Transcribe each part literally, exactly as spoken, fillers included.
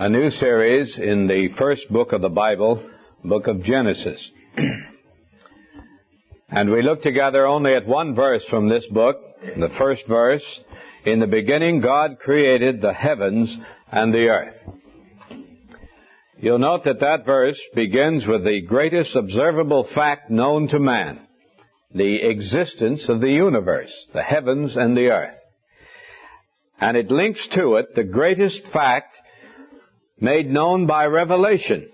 a new series in the first book of the Bible, book of Genesis. And we look together only at one verse from this book, the first verse. In the beginning, God created the heavens and the earth. You'll note that that verse begins with the greatest observable fact known to man, the existence of the universe, the heavens and the earth. And it links to it the greatest fact made known by revelation,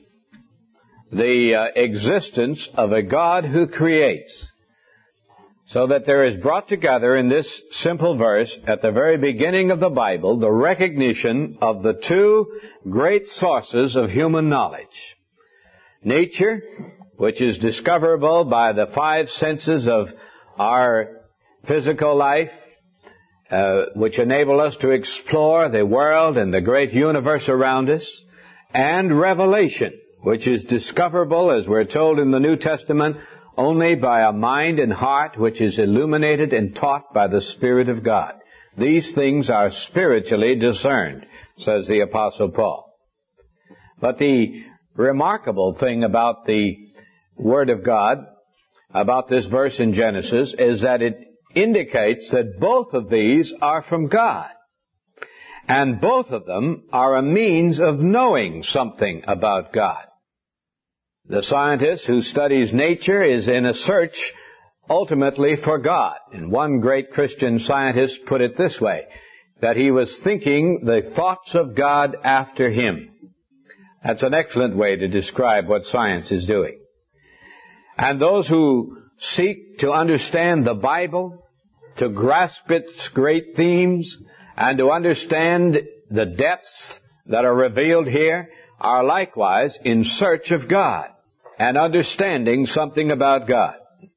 the uh, existence of a God who creates. So that there is brought together in this simple verse, at the very beginning of the Bible, the recognition of the two great sources of human knowledge. Nature, which is discoverable by the five senses of our physical life, uh, which enable us to explore the world and the great universe around us, and revelation, which is discoverable, as we're told in the New Testament, only by a mind and heart which is illuminated and taught by the Spirit of God. These things are spiritually discerned, says the Apostle Paul. But the remarkable thing about the Word of God, about this verse in Genesis, is that it indicates that both of these are from God. And both of them are a means of knowing something about God. The scientist who studies nature is in a search ultimately for God. And one great Christian scientist put it this way, that he was thinking the thoughts of God after him. That's an excellent way to describe what science is doing. And those who seek to understand the Bible, to grasp its great themes, and to understand the depths that are revealed here, are likewise in search of God and understanding something about God.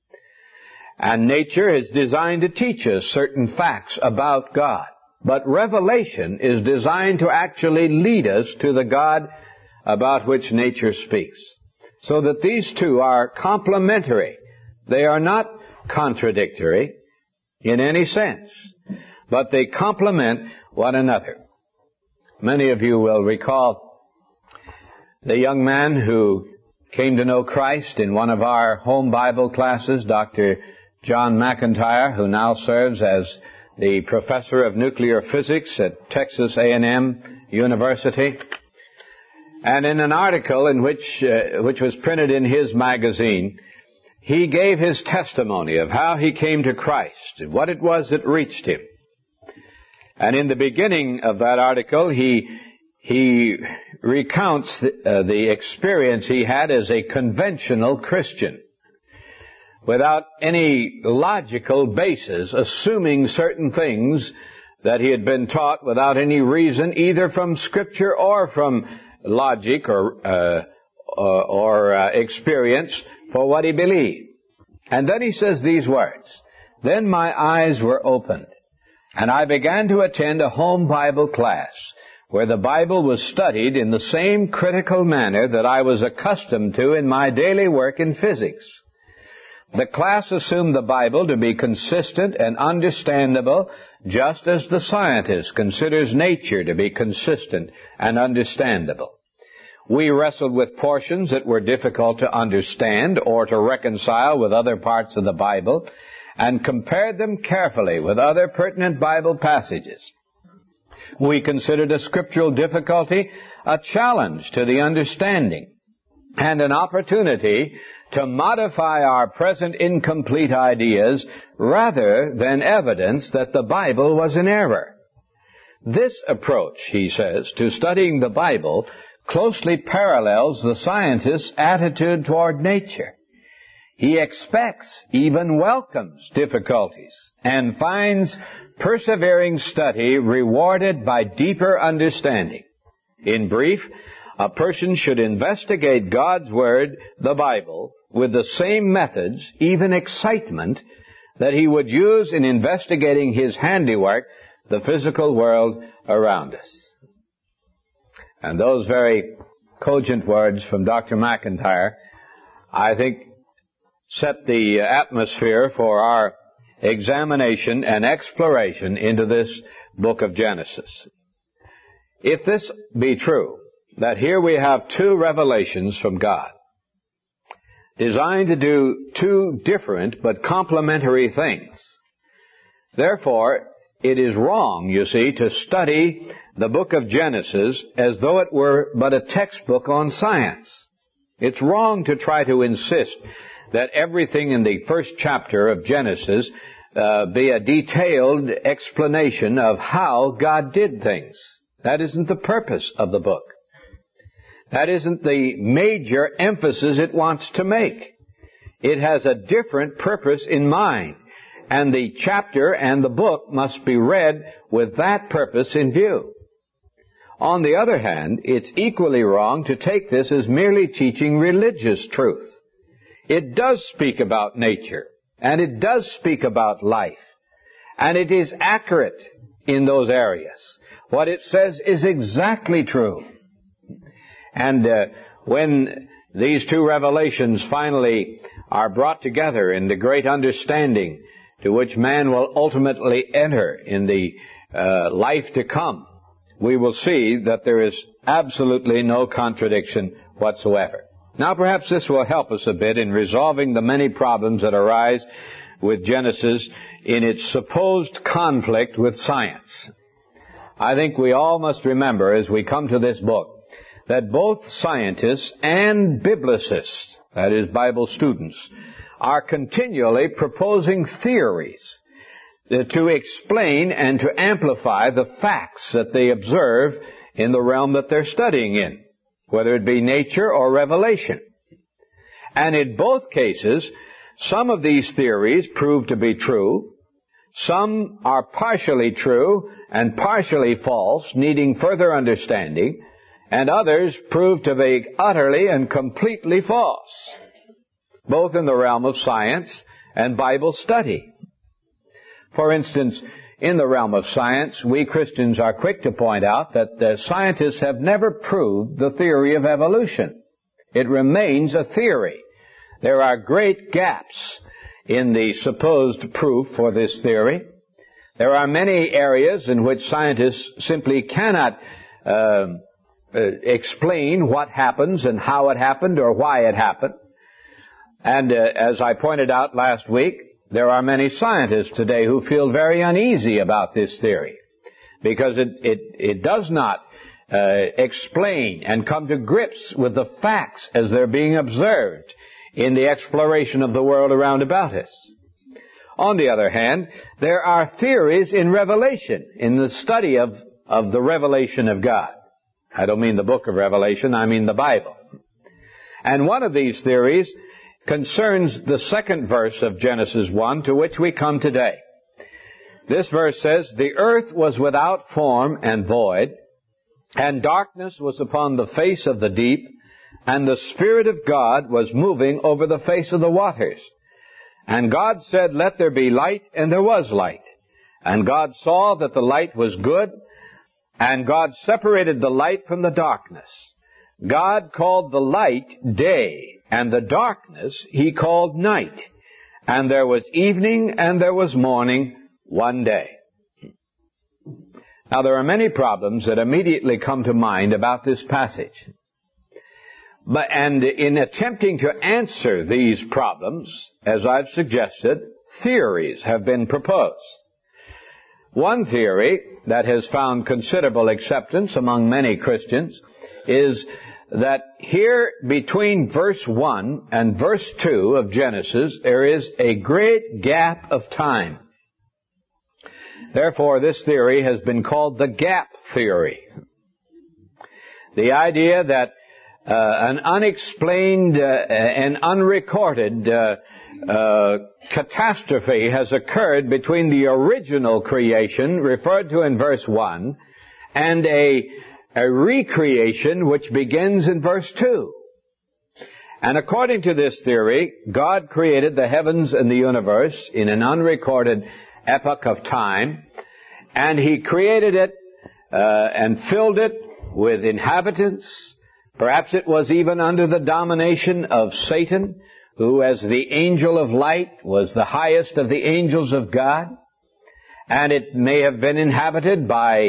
And nature is designed to teach us certain facts about God. But revelation is designed to actually lead us to the God about which nature speaks. So that these two are complementary. They are not contradictory in any sense, but they complement one another. Many of you will recall the young man who came to know Christ in one of our home Bible classes, Doctor John McIntyre, who now serves as the professor of nuclear physics at Texas A and M University. And in an article in which, uh, which was printed in his magazine, he gave his testimony of how he came to Christ and what it was that reached him. And in the beginning of that article, he he recounts the, uh, the experience he had as a conventional Christian, without any logical basis, assuming certain things that he had been taught without any reason, either from Scripture or from logic or uh, or, or uh, experience for what he believed. And then he says these words, "Then my eyes were opened, and I began to attend a home Bible class where the Bible was studied in the same critical manner that I was accustomed to in my daily work in physics. The class assumed the Bible to be consistent and understandable, just as the scientist considers nature to be consistent and understandable. We wrestled with portions that were difficult to understand or to reconcile with other parts of the Bible, and compared them carefully with other pertinent Bible passages. We considered a scriptural difficulty a challenge to the understanding and an opportunity to modify our present incomplete ideas rather than evidence that the Bible was in error. This approach," he says, "to studying the Bible closely parallels the scientist's attitude toward nature. He expects, even welcomes, difficulties and finds persevering study rewarded by deeper understanding. In brief, a person should investigate God's Word, the Bible, with the same methods, even excitement, that he would use in investigating his handiwork, the physical world around us." And those very cogent words from Doctor McIntyre, I think, set the atmosphere for our examination and exploration into this book of Genesis. If this be true, that here we have two revelations from God, designed to do two different but complementary things. Therefore, it is wrong, you see, to study the book of Genesis as though it were but a textbook on science. It's wrong to try to insist that everything in the first chapter of Genesis uh, be a detailed explanation of how God did things. That isn't the purpose of the book. That isn't the major emphasis it wants to make. It has a different purpose in mind, and the chapter and the book must be read with that purpose in view. On the other hand, it's equally wrong to take this as merely teaching religious truth. It does speak about nature, and it does speak about life, and it is accurate in those areas. What it says is exactly true. And uh, when these two revelations finally are brought together in the great understanding to which man will ultimately enter in the uh, life to come, we will see that there is absolutely no contradiction whatsoever. Now, perhaps this will help us a bit in resolving the many problems that arise with Genesis in its supposed conflict with science. I think we all must remember as we come to this book that both scientists and biblicists, that is, Bible students, are continually proposing theories to explain and to amplify the facts that they observe in the realm that they're studying in, whether it be nature or revelation. And in both cases, some of these theories prove to be true, some are partially true and partially false, needing further understanding, and others prove to be utterly and completely false, both in the realm of science and Bible study. For instance, in the realm of science, we Christians are quick to point out that the scientists have never proved the theory of evolution. It remains a theory. There are great gaps in the supposed proof for this theory. There are many areas in which scientists simply cannot uh, Uh, explain what happens and how it happened or why it happened. And uh, as I pointed out last week, there are many scientists today who feel very uneasy about this theory because it, it, it does not uh, explain and come to grips with the facts as they're being observed in the exploration of the world around about us. On the other hand, there are theories in Revelation, in the study of, of the revelation of God. I don't mean the book of Revelation, I mean the Bible. And one of these theories concerns the second verse of Genesis one, to which we come today. This verse says, "The earth was without form and void, and darkness was upon the face of the deep, and the Spirit of God was moving over the face of the waters. And God said, Let there be light, and there was light. And God saw that the light was good, and God separated the light from the darkness. God called the light day, and the darkness he called night. And there was evening and there was morning one day." Now, there are many problems that immediately come to mind about this passage. But, and in attempting to answer these problems, as I've suggested, theories have been proposed. One theory that has found considerable acceptance among many Christians is that here between verse one and verse two of Genesis there is a great gap of time. Therefore, this theory has been called the gap theory. The idea that uh, an unexplained uh, and unrecorded uh, Uh, catastrophe has occurred between the original creation, referred to in verse one, and a, a recreation which begins in verse two. And according to this theory, God created the heavens and the universe in an unrecorded epoch of time, and He created it uh, and filled it with inhabitants. Perhaps it was even under the domination of Satan, who as the angel of light was the highest of the angels of God. And it may have been inhabited by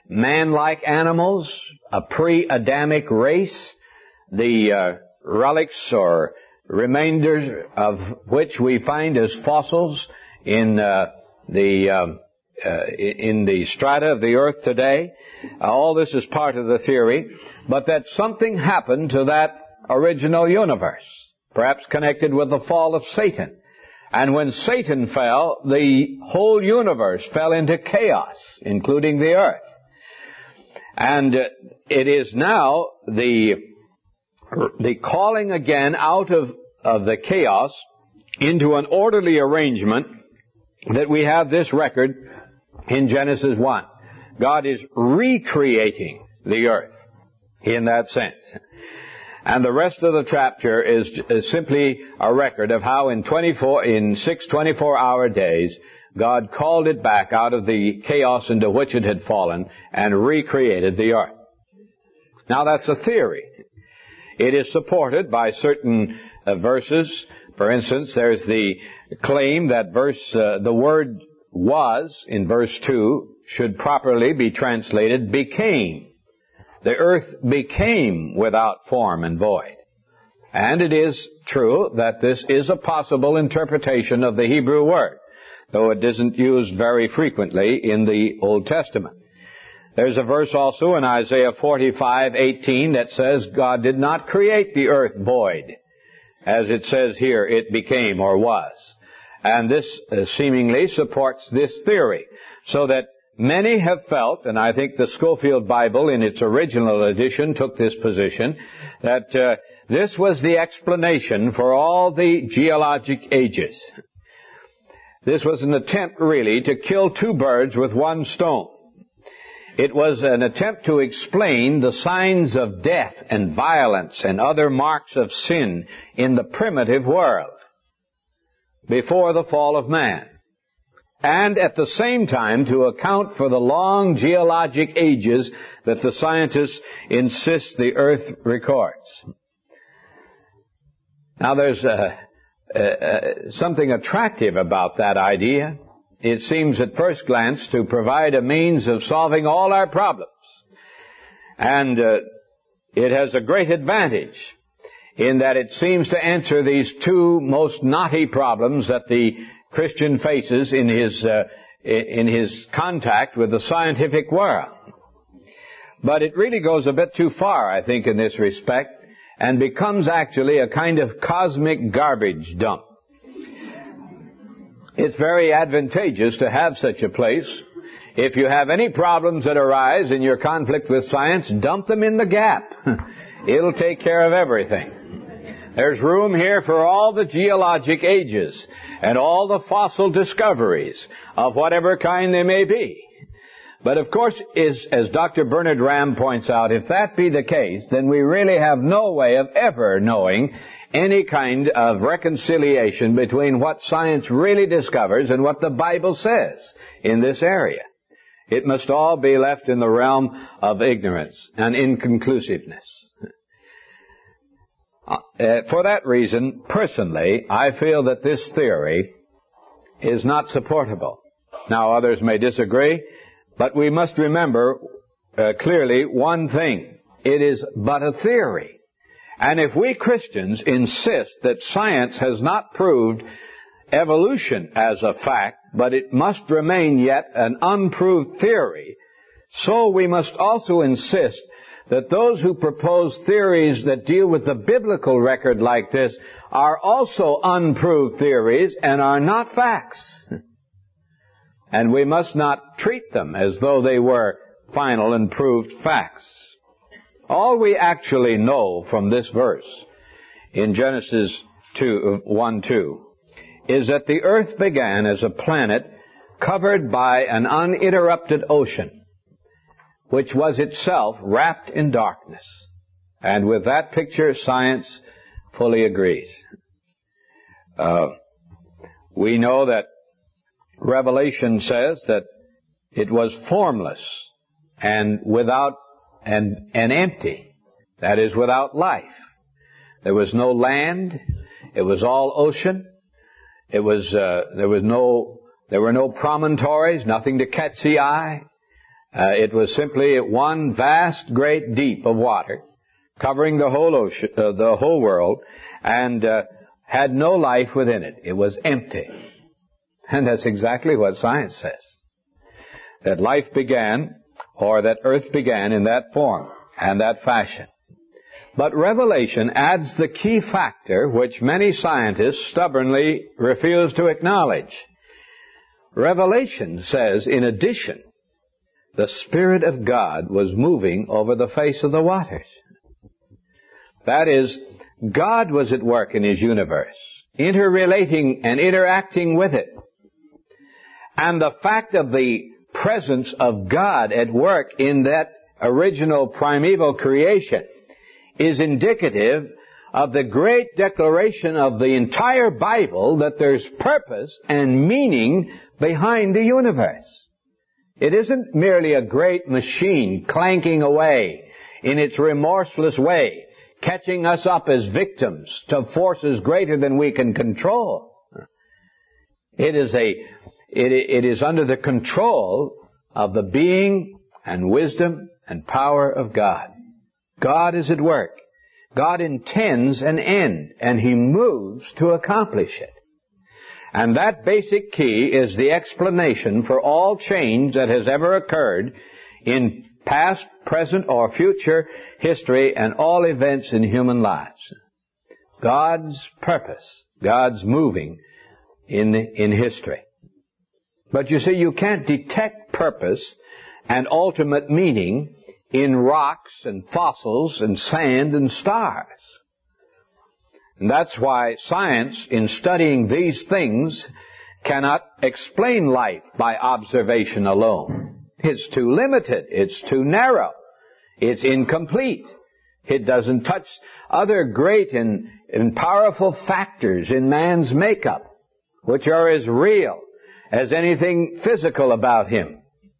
man-like animals, a pre-Adamic race, the uh, relics or remainders of which we find as fossils in uh, the um, uh, in the strata of the earth today. Uh, all this is part of the theory, but that something happened to that original universe, perhaps connected with the fall of Satan. And when Satan fell, the whole universe fell into chaos, including the earth. And uh, it is now the the calling again out of, of the chaos into an orderly arrangement that we have this record in Genesis one. God is recreating the earth in that sense. And the rest of the chapter is, is simply a record of how in twenty-four, in six twenty-four-hour days, God called it back out of the chaos into which it had fallen and recreated the earth. Now that's a theory. It is supported by certain uh, verses. For instance, there's the claim that verse, uh, the word was in verse two should properly be translated became. The earth became without form and void. And it is true that this is a possible interpretation of the Hebrew word, though it isn't used very frequently in the Old Testament. There's a verse also in Isaiah forty-five eighteen that says God did not create the earth void. As it says here, it became or was. And this uh, seemingly supports this theory, so that many have felt, and I think the Scofield Bible in its original edition took this position, that uh, this was the explanation for all the geologic ages. This was an attempt really to kill two birds with one stone. It was an attempt to explain the signs of death and violence and other marks of sin in the primitive world before the fall of man. And at the same time to account for the long geologic ages that the scientists insist the earth records. Now there's uh, uh, something attractive about that idea. It seems at first glance to provide a means of solving all our problems. And uh, it has a great advantage in that it seems to answer these two most knotty problems that the Christian faces in his uh, in his contact with the scientific world. But it really goes a bit too far, I think, in this respect, and becomes actually a kind of cosmic garbage dump. It's very advantageous to have such a place. If you have any problems that arise in your conflict with science, dump them in the gap. It'll take care of everything. There's room here for all the geologic ages and all the fossil discoveries of whatever kind they may be. But of course, is, as Doctor Bernard Ramm points out, if that be the case, then we really have no way of ever knowing any kind of reconciliation between what science really discovers and what the Bible says in this area. It must all be left in the realm of ignorance and inconclusiveness. Uh, for that reason, personally, I feel that this theory is not supportable. Now, others may disagree, but we must remember uh, clearly one thing. It is but a theory. And if we Christians insist that science has not proved evolution as a fact, but it must remain yet an unproved theory, so we must also insist that those who propose theories that deal with the biblical record like this are also unproved theories and are not facts. And we must not treat them as though they were final and proved facts. All we actually know from this verse in Genesis two, one two is that the earth began as a planet covered by an uninterrupted ocean, which was itself wrapped in darkness. And with that picture, science fully agrees. Uh, we know that Revelation says that it was formless and without and, and empty. That is, without life. There was no land. It was all ocean. It was uh, there was no there were no promontories, nothing to catch the eye. Uh, it was simply one vast, great deep of water covering the whole ocean, uh, the whole world, and uh, had no life within it. It was empty. And that's exactly what science says. That life began, or that earth began in that form and that fashion. But Revelation adds the key factor which many scientists stubbornly refuse to acknowledge. Revelation says, in addition, the Spirit of God was moving over the face of the waters. That is, God was at work in His universe, interrelating and interacting with it. And the fact of the presence of God at work in that original primeval creation is indicative of the great declaration of the entire Bible that there's purpose and meaning behind the universe. It isn't merely a great machine clanking away in its remorseless way, catching us up as victims to forces greater than we can control. It is a, it, it is under the control of the being and wisdom and power of God. God is at work. God intends an end, and He moves to accomplish it. And that basic key is the explanation for all change that has ever occurred in past, present, or future history and all events in human lives. God's purpose, God's moving in, in history. But you see, you can't detect purpose and ultimate meaning in rocks and fossils and sand and stars. And that's why science, in studying these things, cannot explain life by observation alone. It's too limited. It's too narrow. It's incomplete. It doesn't touch other great and, and powerful factors in man's makeup, which are as real as anything physical about him.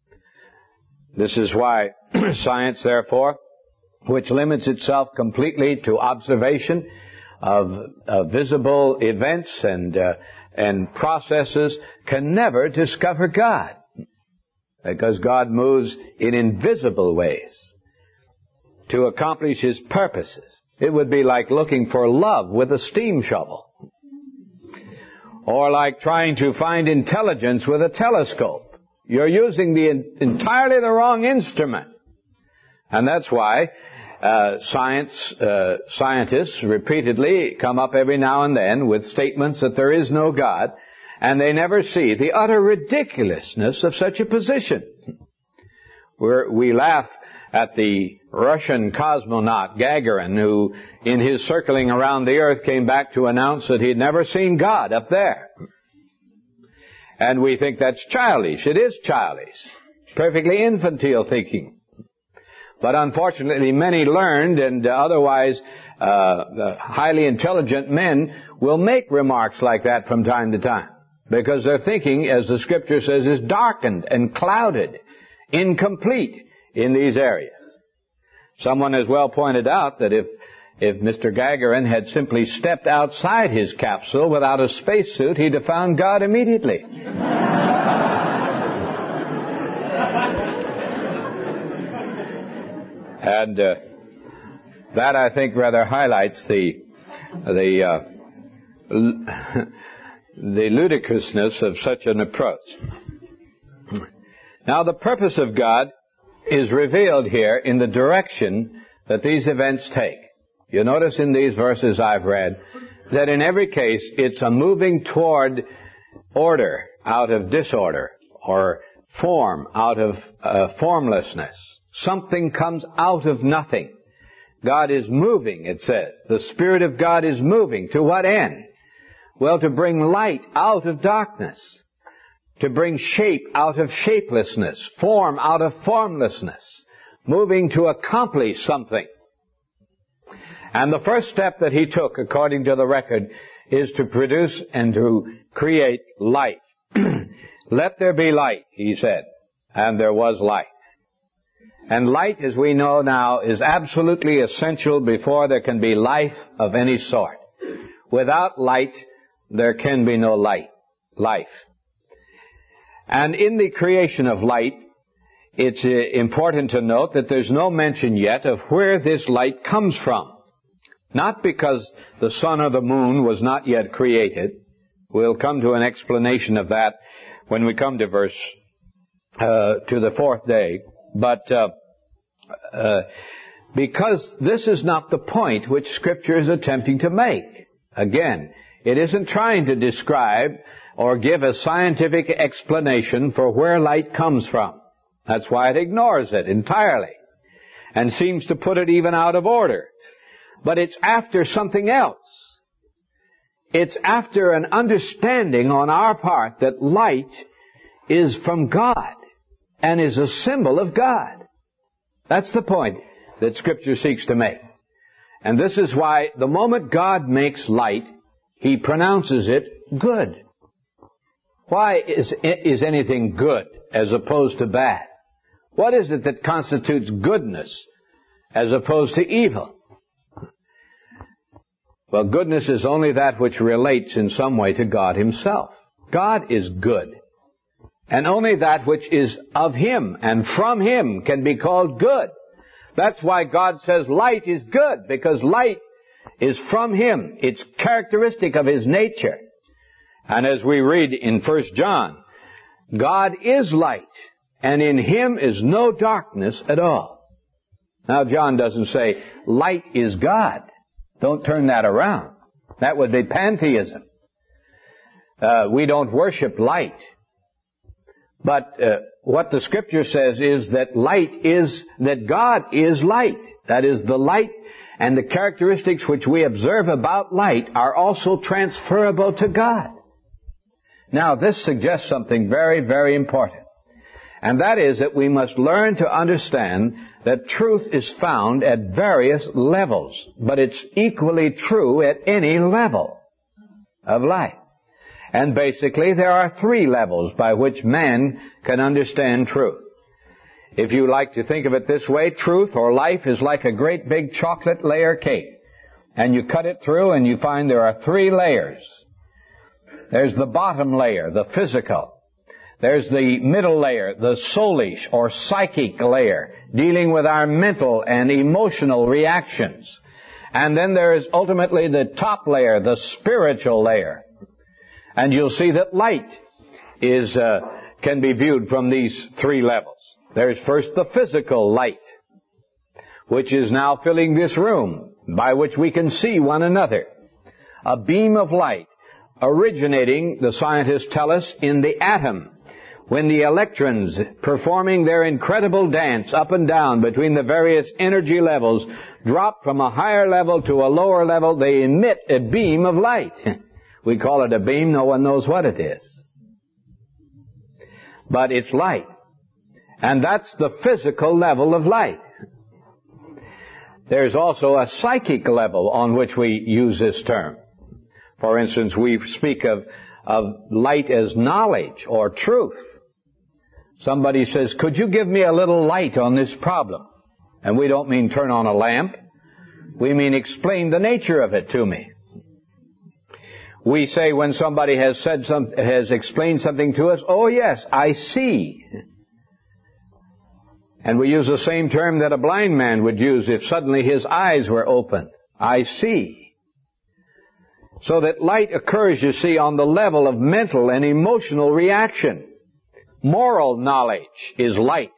This is why science, therefore, which limits itself completely to observation of, of visible events and uh, and processes, can never discover God, because God moves in invisible ways to accomplish His purposes. It would be like looking for love with a steam shovel, or like trying to find intelligence with a telescope. You're using the entirely the wrong instrument. And that's why uh, science uh, scientists repeatedly come up every now and then with statements that there is no God, and they never see the utter ridiculousness of such a position. We're, we laugh at the Russian cosmonaut Gagarin, who in his circling around the earth came back to announce that he'd never seen God up there. And we think that's childish. It is childish. Perfectly infantile thinking. But unfortunately, many learned and uh, otherwise uh, highly intelligent men will make remarks like that from time to time, because their thinking, as the Scripture says, is darkened and clouded, incomplete in these areas. Someone has well pointed out that if if Mister Gagarin had simply stepped outside his capsule without a spacesuit, he'd have found God immediately. And uh, that, I think, rather highlights the the uh, l- the ludicrousness of such an approach. Now, the purpose of God is revealed here in the direction that these events take. You notice in these verses I've read that in every case it's a moving toward order out of disorder, or form out of uh, formlessness. Something comes out of nothing. God is moving, it says. The Spirit of God is moving. To what end? Well, to bring light out of darkness. To bring shape out of shapelessness. Form out of formlessness. Moving to accomplish something. And the first step that He took, according to the record, is to produce and to create light. Let there be light, He said. And there was light. And light, as we know now, is absolutely essential before there can be life of any sort. Without light, there can be no light, life. And in the creation of light, it's uh, important to note that there's no mention yet of where this light comes from. Not because the sun or the moon was not yet created. We'll come to an explanation of that when we come to verse, uh, to the fourth day. But, uh, uh, because this is not the point which Scripture is attempting to make. Again, it isn't trying to describe or give a scientific explanation for where light comes from. That's why it ignores it entirely and seems to put it even out of order. But it's after something else. It's after an understanding on our part that light is from God and is a symbol of God. That's the point that Scripture seeks to make. And this is why the moment God makes light, He pronounces it good. Why is, is anything good as opposed to bad? What is it that constitutes goodness as opposed to evil? Well, goodness is only that which relates in some way to God Himself. God is good. And only that which is of Him and from Him can be called good. That's why God says light is good, because light is from Him. It's characteristic of His nature. And as we read in First John, God is light, and in Him is no darkness at all. Now, John doesn't say light is God. Don't turn that around. That would be pantheism. Uh, we don't worship light. But uh, what the Scripture says is that light is, that God is light. That is, the light and the characteristics which we observe about light are also transferable to God. Now, this suggests something very, very important. And that is that we must learn to understand that truth is found at various levels, but it's equally true at any level of life. And basically, there are three levels by which man can understand truth. If you like to think of it this way, truth or life is like a great big chocolate layer cake. And you cut it through and you find there are three layers. There's the bottom layer, the physical. There's the middle layer, the soulish or psychic layer, dealing with our mental and emotional reactions. And then there is ultimately the top layer, the spiritual layer. And you'll see that light is uh, can be viewed from these three levels. There's first the physical light, which is now filling this room, by which we can see one another. A beam of light originating, the scientists tell us, in the atom. When the electrons, performing their incredible dance up and down between the various energy levels, drop from a higher level to a lower level, they emit a beam of light. We call it a beam, no one knows what it is. But it's light. And that's the physical level of light. There's also a psychic level on which we use this term. For instance, we speak of, of light as knowledge or truth. Somebody says, could you give me a little light on this problem? And we don't mean turn on a lamp. We mean explain the nature of it to me. We say when somebody has said some, has explained something to us, oh yes, I see. And we use the same term that a blind man would use if suddenly his eyes were opened. I see. So that light occurs, you see, on the level of mental and emotional reaction. Moral knowledge is light.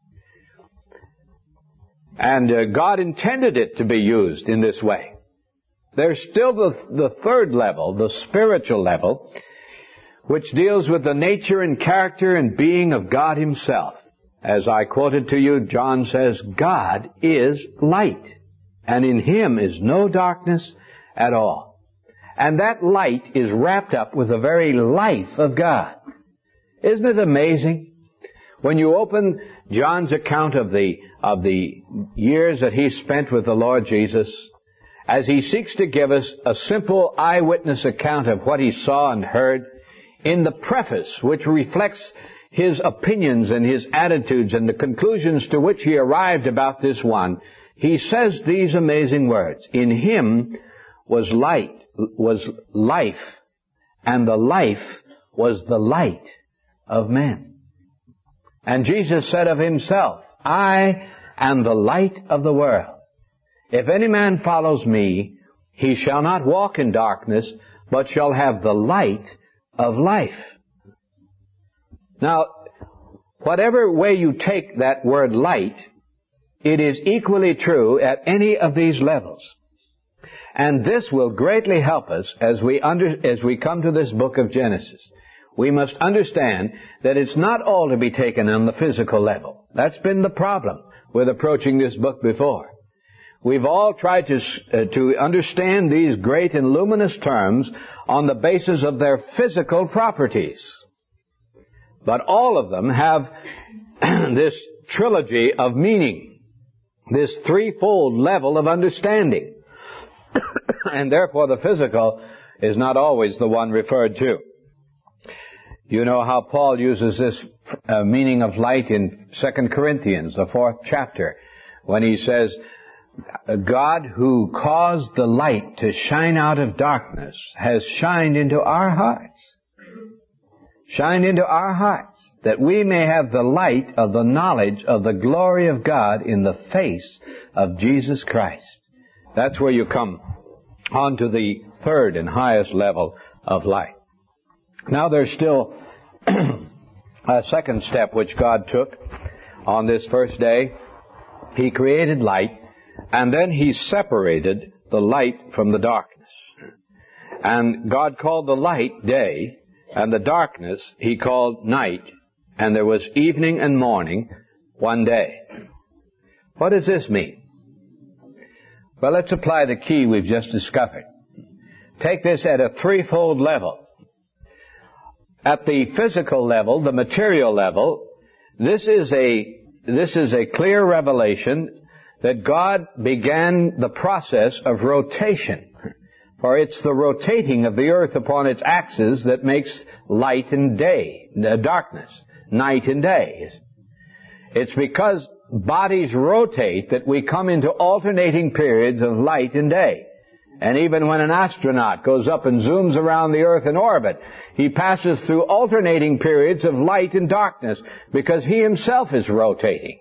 And uh, God intended it to be used in this way. There's still the, the third level, the spiritual level, which deals with the nature and character and being of God Himself. As I quoted to you, John says, God is light, and in Him is no darkness at all. And that light is wrapped up with the very life of God. Isn't it amazing? When you open John's account of the, of the years that he spent with the Lord Jesus, as he seeks to give us a simple eyewitness account of what he saw and heard, in the preface, which reflects his opinions and his attitudes and the conclusions to which he arrived about this one, he says these amazing words. In Him was light, was life, and the life was the light of men. And Jesus said of himself, I am the light of the world. If any man follows me, he shall not walk in darkness, but shall have the light of life. Now, whatever way you take that word light, it is equally true at any of these levels. And this will greatly help us as we under, as we come to this book of Genesis. We must understand that it's not all to be taken on the physical level. That's been the problem with approaching this book before. We've all tried to, uh, to understand these great and luminous terms on the basis of their physical properties. But all of them have this trilogy of meaning, this threefold level of understanding. And therefore the physical is not always the one referred to. You know how Paul uses this uh, meaning of light in Second Corinthians, the fourth chapter, when he says, God who caused the light to shine out of darkness has shined into our hearts. Shined into our hearts, that we may have the light of the knowledge of the glory of God in the face of Jesus Christ. That's where you come on to the third and highest level of light. Now there's still a second step which God took on this first day. He created light, and then He separated the light from the darkness. And God called the light day, and the darkness He called night, and there was evening and morning one day. What does this mean? Well, let's apply the key we've just discovered. Take this at a threefold level. At the physical level, the material level, this is a, this is a clear revelation that God began the process of rotation. For it's the rotating of the earth upon its axis that makes light and day, uh, darkness, night and day. It's because bodies rotate that we come into alternating periods of light and day. And even when an astronaut goes up and zooms around the earth in orbit, he passes through alternating periods of light and darkness because he himself is rotating.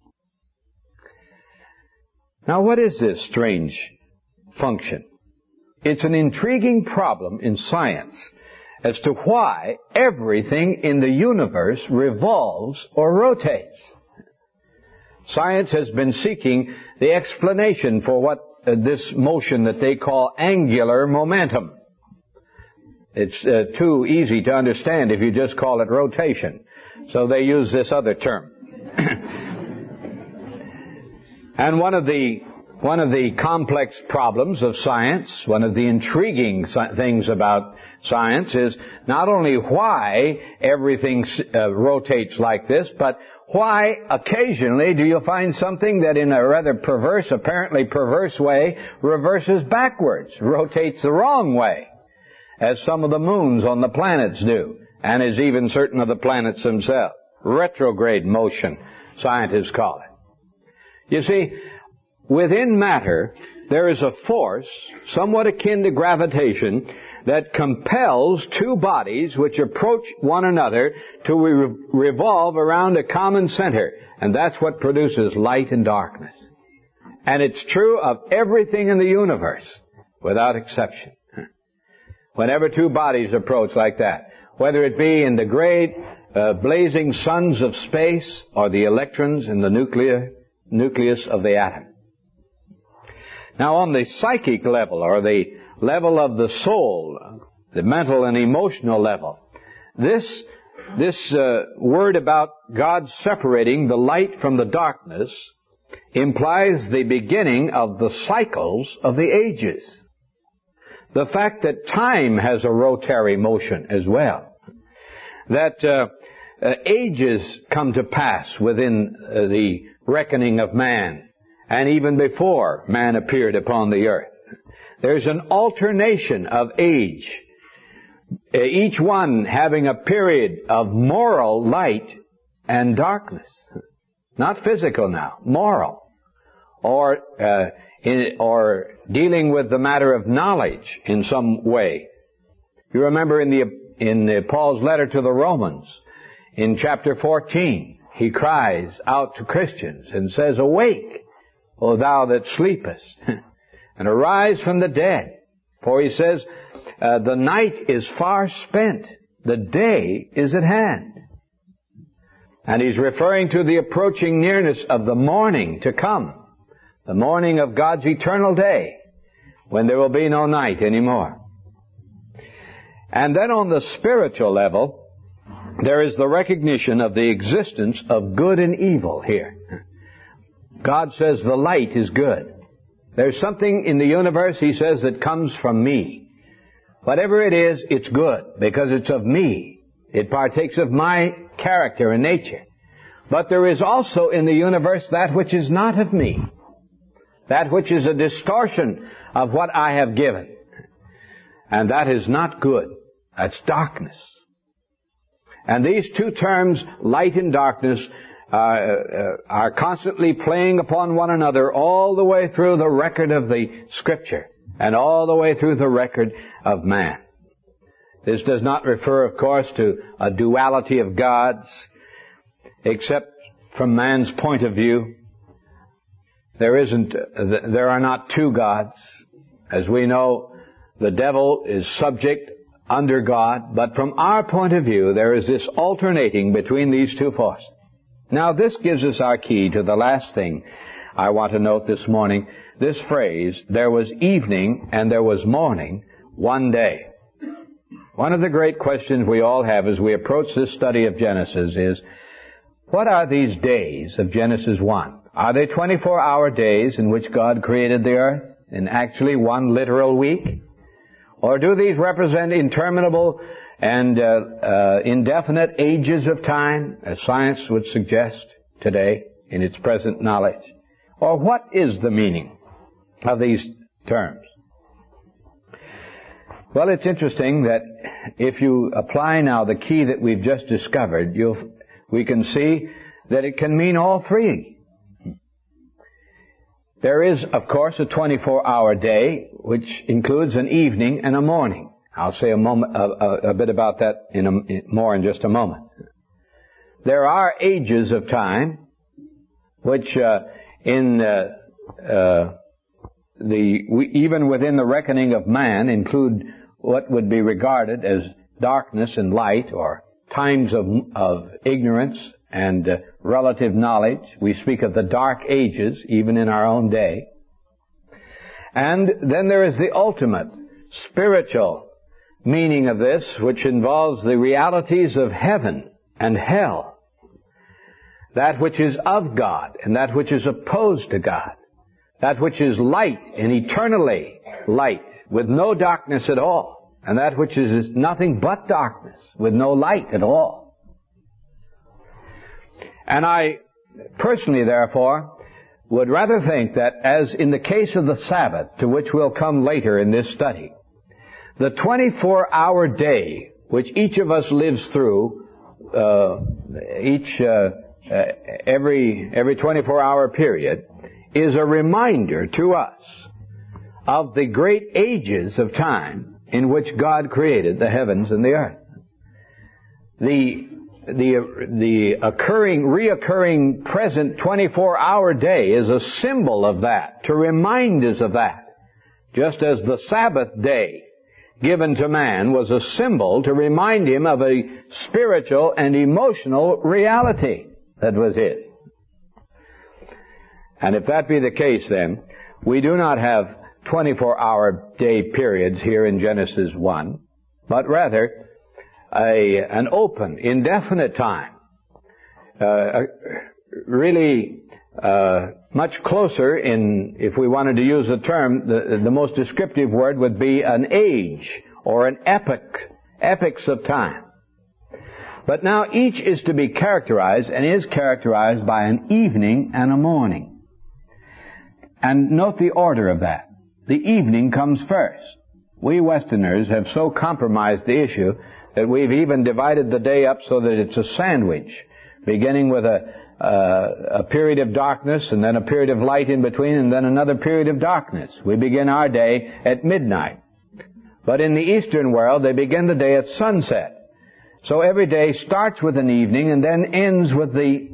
Now, what is this strange function? It's an intriguing problem in science as to why everything in the universe revolves or rotates. Science has been seeking the explanation for what uh, this motion that they call angular momentum. It's uh, too easy to understand if you just call it rotation. So they use this other term. And one of the one of the complex problems of science, one of the intriguing things about science is not only why everything uh, rotates like this, but why occasionally do you find something that in a rather perverse, apparently perverse way, reverses backwards, rotates the wrong way, as some of the moons on the planets do, and as even certain of the planets themselves. Retrograde motion, scientists call it. You see, within matter, there is a force, somewhat akin to gravitation, that compels two bodies which approach one another to re- revolve around a common center. And that's what produces light and darkness. And it's true of everything in the universe, without exception. Whenever two bodies approach like that, whether it be in the great uh, blazing suns of space or the electrons in the nuclear, nucleus of the atom. Now on the psychic level, or the level of the soul, the mental and emotional level, this this uh, word about God separating the light from the darkness implies the beginning of the cycles of the ages. The fact that time has a rotary motion as well. That uh, uh, ages come to pass within uh, the reckoning of man, and even before man appeared upon the earth. There's an alternation of age, each one having a period of moral light and darkness. Not physical now, moral. Or, uh, in, or dealing with the matter of knowledge in some way. You remember in the, in the Paul's letter to the Romans, in chapter fourteen, He cries out to Christians and says, "Awake, O thou that sleepest, and arise from the dead." For he says, uh, the night is far spent, the day is at hand. And he's referring to the approaching nearness of the morning to come, the morning of God's eternal day, when there will be no night anymore. And then on the spiritual level, there is the recognition of the existence of good and evil here. God says the light is good. There's something in the universe, he says, that comes from me. Whatever it is, it's good because it's of me. It partakes of my character and nature. But there is also in the universe that which is not of me. That which is a distortion of what I have given. And that is not good. That's darkness. And these two terms, light and darkness, uh, uh, are constantly playing upon one another all the way through the record of the Scripture and all the way through the record of man. This does not refer, of course, to a duality of gods, except from man's point of view. There isn't, there are not two gods. As we know, the devil is subject under God, but from our point of view, there is this alternating between these two forces. Now, this gives us our key to the last thing I want to note this morning. This phrase, there was evening and there was morning one day. One of the great questions we all have as we approach this study of Genesis is, what are these days of Genesis one? Are they twenty-four hour days in which God created the earth in actually one literal week? Or do these represent interminable and uh, uh, indefinite ages of time, as science would suggest today in its present knowledge? Or what is the meaning of these terms? Well, it's interesting that if you apply now the key that we've just discovered, you'll, we can see that it can mean all three. There is, of course, a twenty-four hour day, which includes an evening and a morning. I'll say a moment, a, a, a bit about that in a, in, more in just a moment. There are ages of time, which uh, in uh, uh, the we, even within the reckoning of man include what would be regarded as darkness and light, or times of, of ignorance and uh, relative knowledge. We speak of the dark ages, even in our own day. And then there is the ultimate spiritual meaning of this, which involves the realities of heaven and hell. That which is of God and that which is opposed to God. That which is light and eternally light, with no darkness at all. And that which is nothing but darkness, with no light at all. And I personally, therefore, would rather think that, as in the case of the Sabbath, to which we'll come later in this study, the twenty-four hour day, which each of us lives through, uh, each, uh, uh, every, every twenty-four hour period, is a reminder to us of the great ages of time in which God created the heavens and the earth. The The, the occurring, reoccurring present twenty-four hour day is a symbol of that, to remind us of that. Just as the Sabbath day given to man was a symbol to remind him of a spiritual and emotional reality that was his. And if that be the case, then, we do not have twenty-four hour day periods here in Genesis one, but rather A, an open, indefinite time, uh, really uh, much closer in, if we wanted to use the term, the, the most descriptive word would be an age or an epoch, epochs of time. But now each is to be characterized and is characterized by an evening and a morning. And note the order of that. The evening comes first. We Westerners have so compromised the issue that we've even divided the day up so that it's a sandwich, beginning with a, uh, a period of darkness and then a period of light in between and then another period of darkness. We begin our day at midnight. But in the Eastern world, they begin the day at sunset. So every day starts with an evening and then ends with the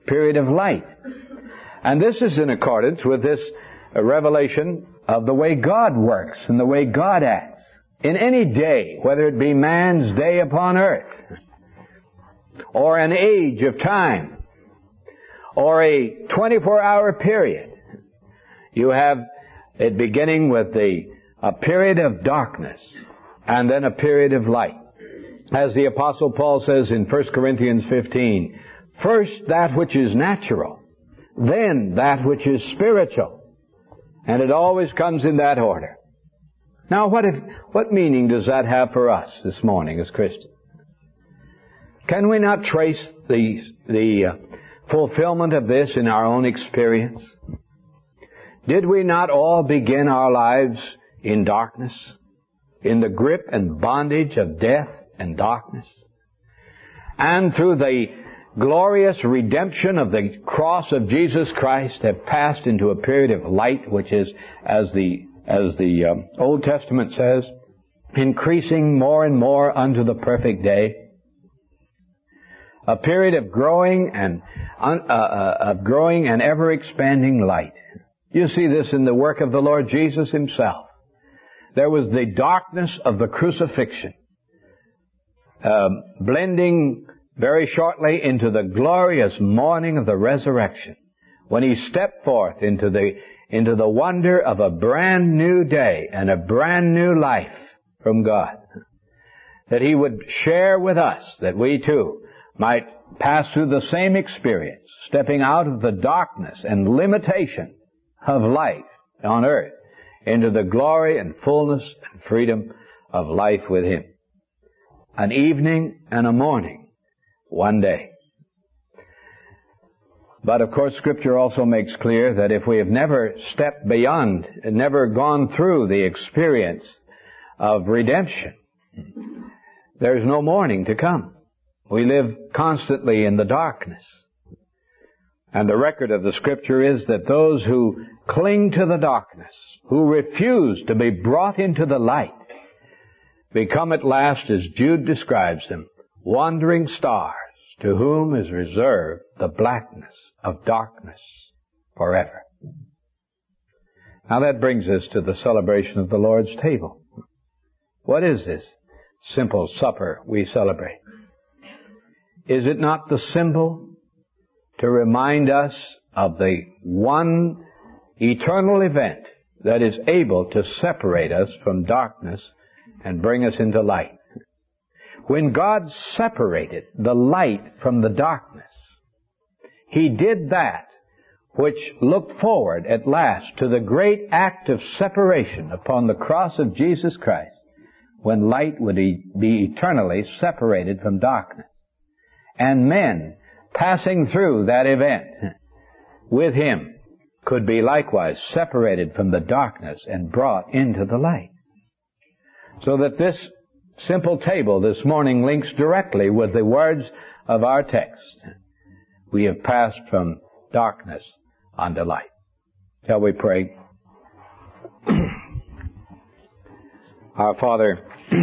period of light. And this is in accordance with this uh, revelation of the way God works and the way God acts. In any day, whether it be man's day upon earth, or an age of time, or a twenty-four hour period, you have it beginning with the, a period of darkness and then a period of light. As the Apostle Paul says in First Corinthians fifteen, first that which is natural, then that which is spiritual. And it always comes in that order. Now, what if, what meaning does that have for us this morning as Christians? Can we not trace the, the uh, fulfillment of this in our own experience? Did we not all begin our lives in darkness, in the grip and bondage of death and darkness? And through the glorious redemption of the cross of Jesus Christ have passed into a period of light, which is, as the as the um, Old Testament says, increasing more and more unto the perfect day. A period of growing and uh, uh, of growing and ever expanding light. You see this in the work of the Lord Jesus Himself. There was the darkness of the crucifixion, uh, blending very shortly into the glorious morning of the resurrection, when He stepped forth into the into the wonder of a brand new day and a brand new life from God, that He would share with us, that we too might pass through the same experience, stepping out of the darkness and limitation of life on earth into the glory and fullness and freedom of life with Him. An evening and a morning, one day. But of course, Scripture also makes clear that if we have never stepped beyond, never gone through the experience of redemption, there's no morning to come. We live constantly in the darkness. And the record of the Scripture is that those who cling to the darkness, who refuse to be brought into the light, become at last, as Jude describes them, wandering stars, to whom is reserved the blackness of darkness forever. Now that brings us to the celebration of the Lord's table. What is this simple supper we celebrate? Is it not the symbol to remind us of the one eternal event that is able to separate us from darkness and bring us into light? When God separated the light from the darkness, He did that which looked forward at last to the great act of separation upon the cross of Jesus Christ, when light would be eternally separated from darkness. And men passing through that event with Him could be likewise separated from the darkness and brought into the light. So that this simple table this morning links directly with the words of our text. We have passed from darkness unto light. Shall we pray? Our Father,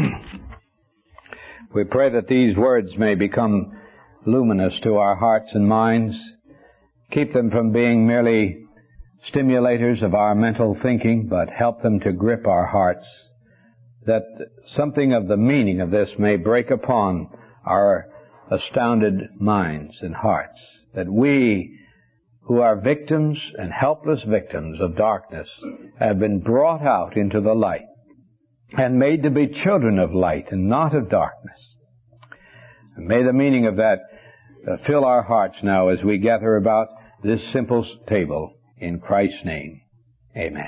we pray that these words may become luminous to our hearts and minds. Keep them from being merely stimulators of our mental thinking, but help them to grip our hearts, that something of the meaning of this may break upon our astounded minds and hearts, that we, who are victims and helpless victims of darkness, have been brought out into the light and made to be children of light and not of darkness. And may the meaning of that uh, fill our hearts now as we gather about this simple table in Christ's name. Amen.